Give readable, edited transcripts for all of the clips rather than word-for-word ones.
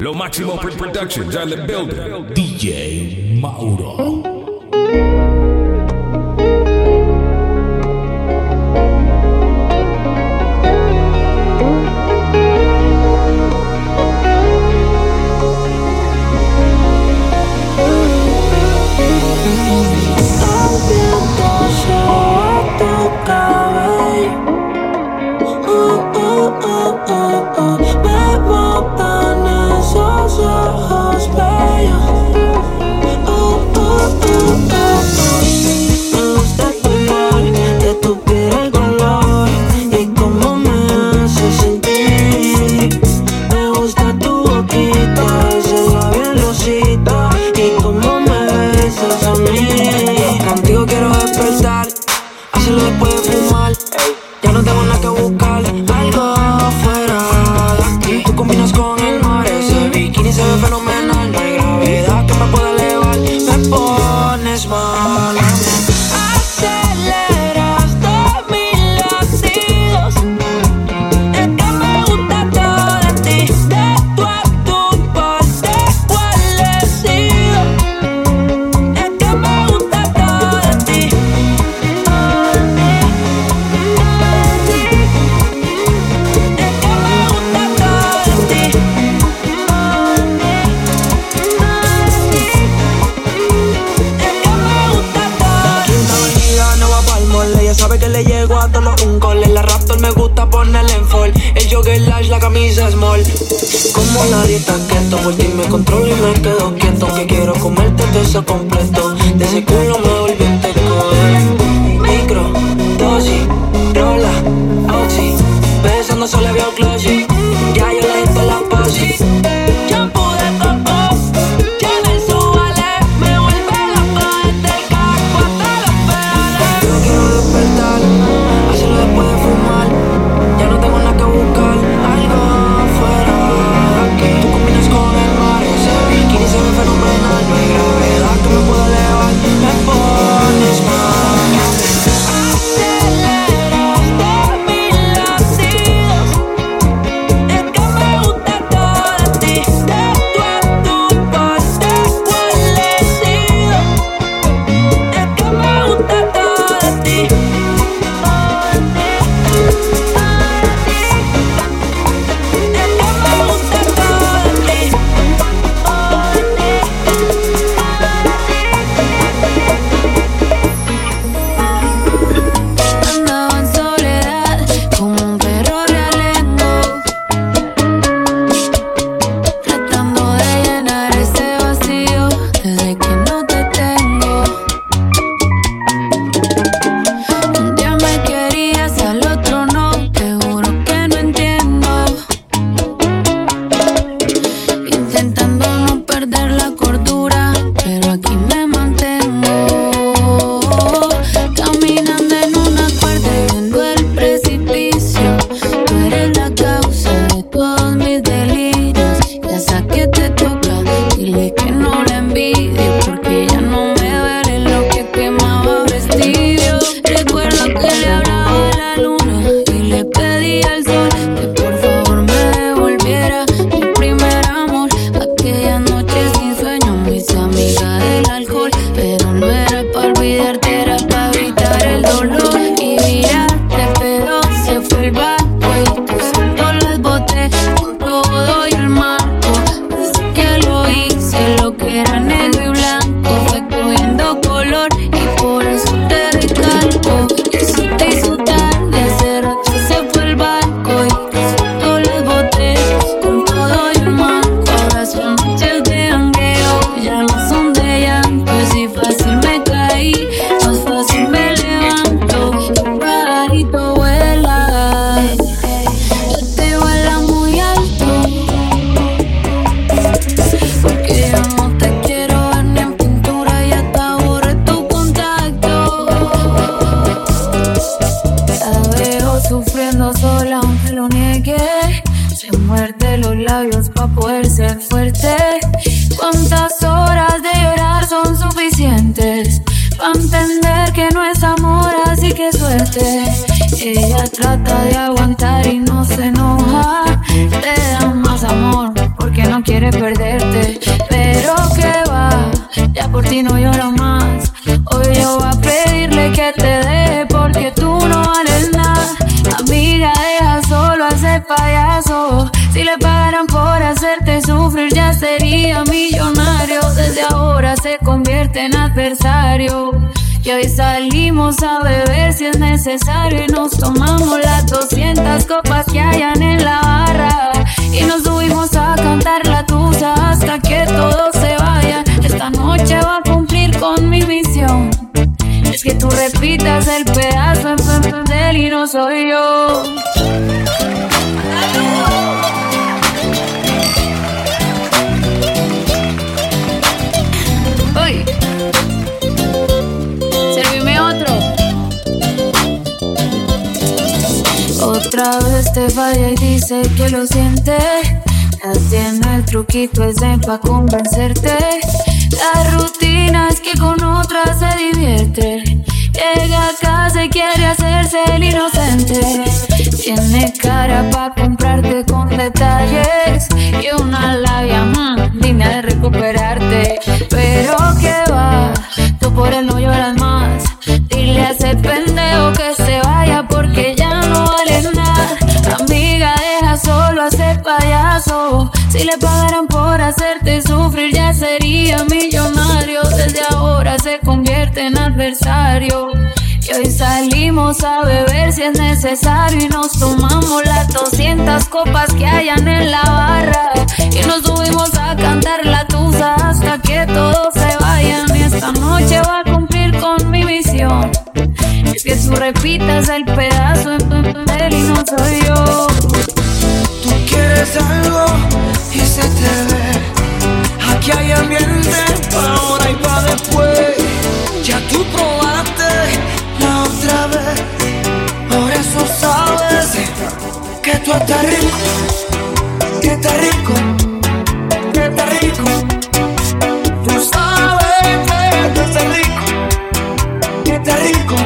Lo Máximo Productions on the building. DJ Mauro. La camisa small. Como nadie está quieto, por ti me controlo y me quedo quieto. Que quiero comerte todo eso completo. De ese culo me volví un teco. Micro, dosis, rola, oxi. Besando solo veo glossy. Ya yo le di la posi. Shampoo de coco, ya me subale. Me vuelve loco desde el casco hasta los pedales. Yo quiero despertar, hacerlo después de fumar. Ya no tengo nada que buscar. Se ve fenomenal, no hay gravedad que me pueda elevar. Me pones mal. Aceleraste mis latidos. Es que me gusta todo de ti. De tú a tú, parte establecido. Es que me gusta todo de ti. Ella trata de aguantar y no se enoja. Te da más amor porque no quiere perderte, pero que va, ya por ti no lloro más. Hoy yo voy a pedirle que te deje porque tú no vales nada. Amiga, deja solo a ese payaso. Si le pagaran por hacerte sufrir ya sería millonario. Desde ahora se convierte en adversario. Y hoy salimos a beber si es necesario y nos tomamos las 200 copas que hayan en la barra. Y nos subimos a cantar la tusa hasta que todos se vayan. Esta noche va a cumplir con mi misión. Es que tú repitas el pedazo en de él y no soy yo. Uy, servime otro. Otra vez te falla y dice que lo siente. Ya tiene el truquito ese pa' convencerte. La rutina es que con otra se divierte. Llega a casa y quiere hacerse el inocente. Tiene cara pa' comprarte con detalles y una labia digna de recuperarte. Pero que va, tú por él no lloras más. Dile a ese pendejo que se vaya porque ya no vale nada. Amiga, deja solo a ese payaso. Si le pagaran por hacerte sufrir ya sería millonario. Desde ahora se convierte en adversario. Y hoy salimos a beber si es necesario y nos tomamos las 200 copas que hayan en la barra. Y nos subimos a cantar la tusa hasta que todos se vayan. Y esta noche va a cumplir con mi misión. Es que tú repitas el pedazo en él y no soy yo. Tú quieres algo y se te ve. Aquí hay ambiente pa' ahora y pa' después. Ya tú probaste la otra vez. Por eso sabes que tú estás rico. Que estás rico. Que estás rico. Tú sabes que tú estás rico. Que estás rico.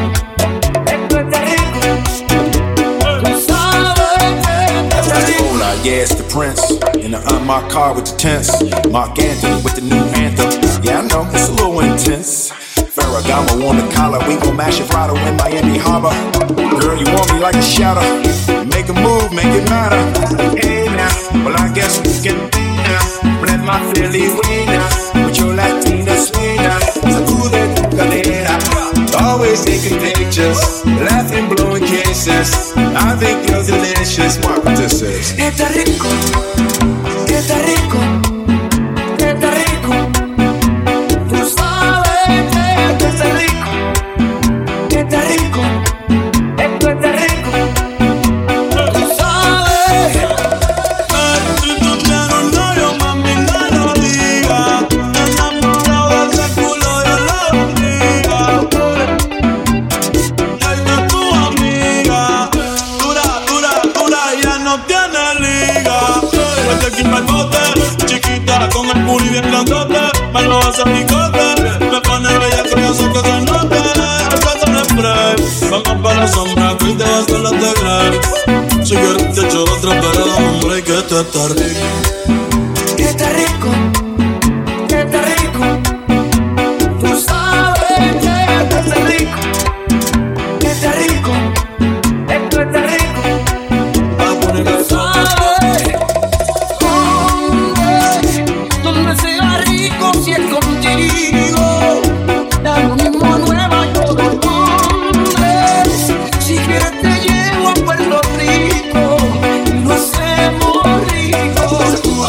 Yeah, it's the Prince in the unmarked car with the tents. Mark Anthony with the new anthem. Yeah, I know, it's a little intense. Ferragamo on the collar, we gon' mash it right in Miami Harbor. Girl, you want me like a shadow. Make a move, make it matter. Hey now, well I guess we can now. Blend my Philly way now with your Latina swing now. Sacude tu cadera. Always taking pictures, laughing, blowing kisses. I think you're delicious. Mark what this is. Está rico, está rico, está rico. Tú sabes que está rico, está rico, esto está rico. Tú sabes. Si tú tienes un novio, mami, no lo digas. Enamorado de ese culo, yo lo bendiga. Ay, que tu amiga, dura, ya no tiene liga. Pues te quita el bote, chiquita, con el booty bien grandote. Me lo hace picote, me pone bella con eso que se note. El paso de spray, vamos para la sombra, que hoy te vas con las de Grey. Si quieres te echo otra, pero hombre, que te está rico. Que está rico, que está rico. Tú sabes que está rico, que está rico, esto está rico. Va a poner el ¿Sabes dónde sea rico si es contigo? Da lo mismo a Nueva York, Londres. Si quieres te llevo a Puerto Rico y lo hacemos rico.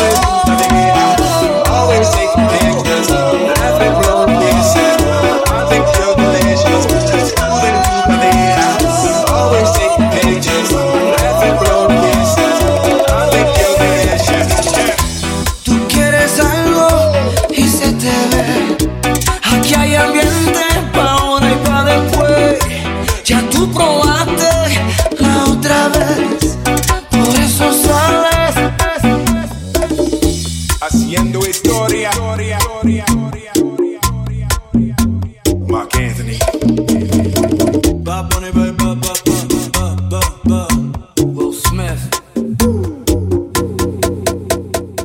Always taking pictures, laughing, blowing kisses. I think you're delicious. Sacude tu cadera. Always taking pictures, laughing, blowing kisses. I think you're delicious. Tú quieres algo y se te ve. Aquí hay ambiente pa' ahora y pa' después. Ya tú probaste la otra vez. Por eso sabes. Haciendo historia.